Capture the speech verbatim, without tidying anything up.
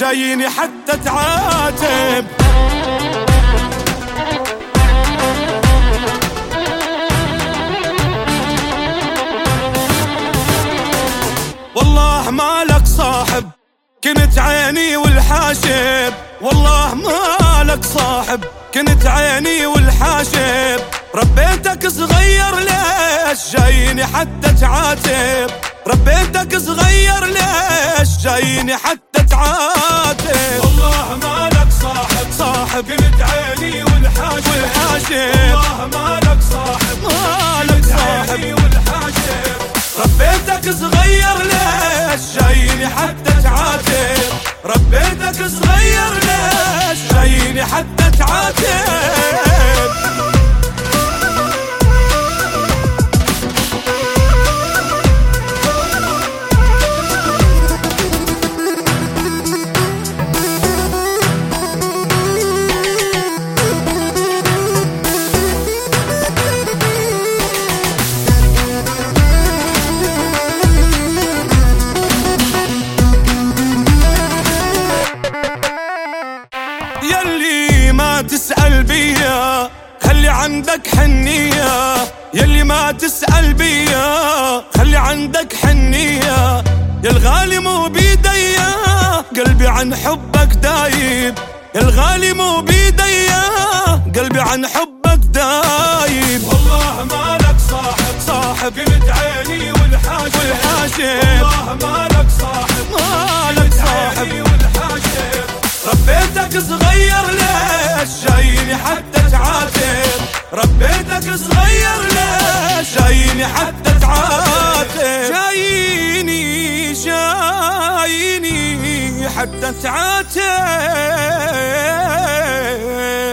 جاييني حتى تعاتب. والله ما لك صاحب كنت عيني والحاشب، والله ما لك صاحب كنت عيني والحاشب. ربيتك صغير ليش جايني حتى تعاتب، ربيتك صغير ليش جايني حتى تعاتب. والله ما لك صاحب صاحب كنت عيني والحاشب، والحاشب والله ما لك صاحب ما لك صاحب والحاشب. ربيتك صغير ليش جايني حتى تعاتب، ربيتك صغير ليش جايني حتى تعاتب. يلي ما تسأل بيا خلي عندك حنية، يلي ما تسأل بيا خلي عندك حنية. يا الغالي مو بيديا قلبي عن حبك دايب، يا الغالي مو بيديا قلبي عن حبك دايب. والله ما لك صاحب صاحب كنت عيني والحاشب، والحاشب والله ما لك صاحب ما لك صاحب والحاشب. ربيتك صغير ليش جايني حتى تعاتب، ربيتك صغير ليش جايني حتى تعاتب. جاييني جاييني حتى تعاتب.